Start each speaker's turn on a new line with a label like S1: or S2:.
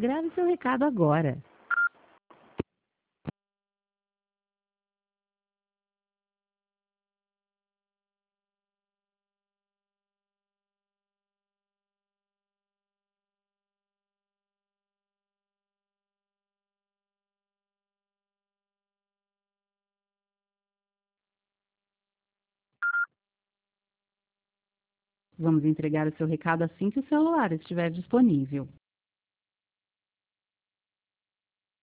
S1: Grave seu recado agora. Vamos entregar o seu recado assim que o celular estiver disponível.